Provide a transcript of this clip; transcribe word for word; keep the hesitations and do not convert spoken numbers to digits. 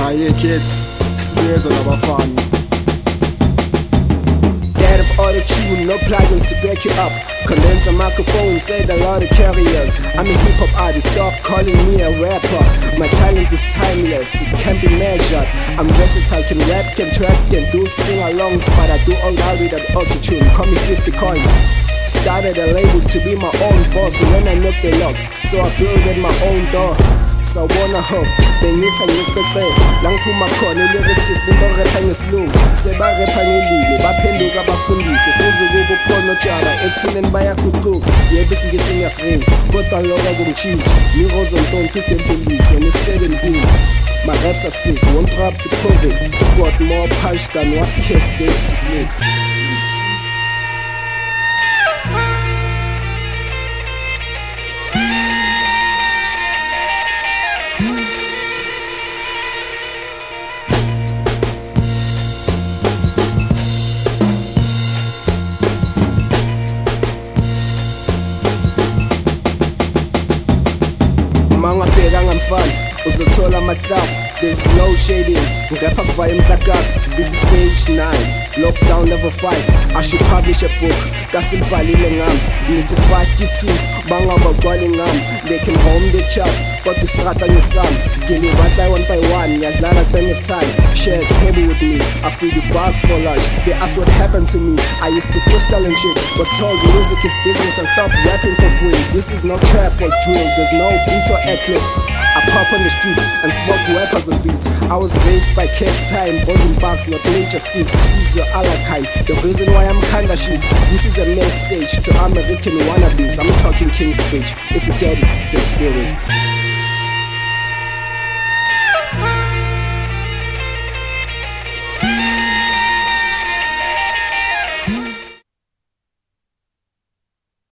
Aye kids, sibiza nabafana. Dead of auto-tune, no plugins to back you up. Condenser microphone, said a lot of carriers. I'm a hip-hop artist, stop calling me a rapper. My talent is timeless, it can't be measured. I'm versatile, can rap, can trap, can do sing-alongs, but I do all that with an auto-tune. Call me fifty coins. Started a label to be my own boss, and when I knocked they locked, so I built my own door. Sawona hof, bengithi ngikuqeqe la ngiphuma khona i-lyricist into rapha ngesilungu sebarapha ngelile baphenduka abafundisi fuze kube ukhona otshaba ekuthileni bayaguquka yebo isingisi ngiyasiringa kodwa lokho kumtshintshi ngirozo ntonto udempelise ne-seventeen. My raps are sick, won't rap to COVID. Got more punch than what Kiss gave to Slick. Mangabheka ngamfana uzothola ama-club, there's no shading. Ngapha kuvaya imhlakasi, this is stage nine, lockdown level five. I should publish a book, kasilibhalile ngami. Nithi fifty-two, bangabagcwali ngami. They can home the charts, kodwa istrata ngesami. Ngilibatla one by one, ngiyadlala bang of time. Share a table with me, I feed the bars for lunch. They asked what happened to me, I used to freestyle and shit. Was told music is business and stop rapping for free. This is no trap or drill, there's no beats or eclipse. I pop on the streets and smoke rappers and beats. I was raised by Cass Time, buzzing bugs, not nature steez. Caesar Alakine, the reason why I'm kinda she's. This is a message to American wannabes. I'm talking king speech, if you get it, it's a spirit.